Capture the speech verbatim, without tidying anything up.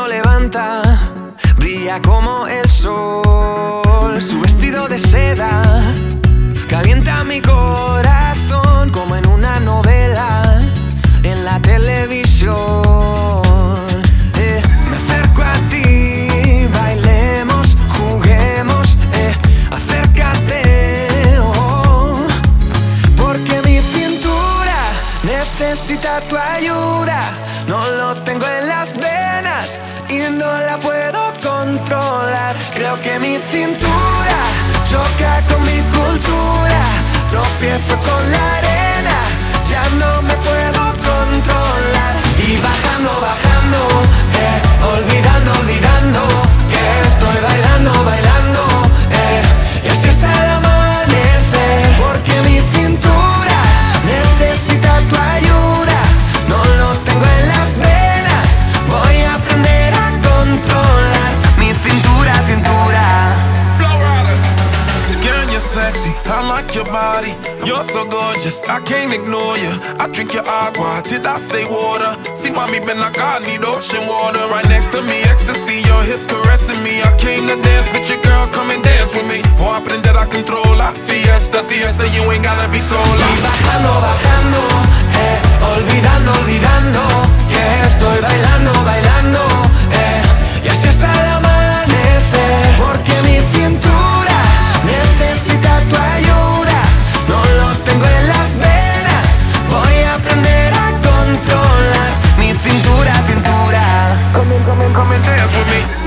levanta, brilla como el sol. Su vestido de seda calienta mi corazón como en una novela en la televisión. eh, Me acerco a ti, bailemos, juguemos, eh, acércate, oh, porque mi cintura necesita tu ayuda. No lo tengo en las venas y no la puedo controlar. Creo que mi cintura choca con mi cultura. Tropiezo con la arena, ya no me puedo controlar. Y bajando, bajando, eh, olvidando, olvidando que estoy bailando, bailando, eh, y así hasta el amanecer. Porque mi cintura necesita tu ayuda. No lo tengo en las venas, voy a aprender a controlar mi cintura, cintura. Girl, you're sexy, I like your body. You're so gorgeous, I can't ignore you. I drink your agua, did I say water? See, mommy been like I need ocean water. Right next to me, ecstasy, your hips caressing me. I came to dance with your girl, come and dance with me. Voy a aprender a controlar. Fiesta, fiesta, you ain't gotta be sola. Y bajando, bajando, eh, olvidando, olvidando que estoy bailando, bailando, eh, y así hasta el amanecer. Porque mi cintura necesita tu ayuda. No lo tengo en las venas, voy a aprender a controlar mi cintura, cintura. Come and, come and, come and dance with me.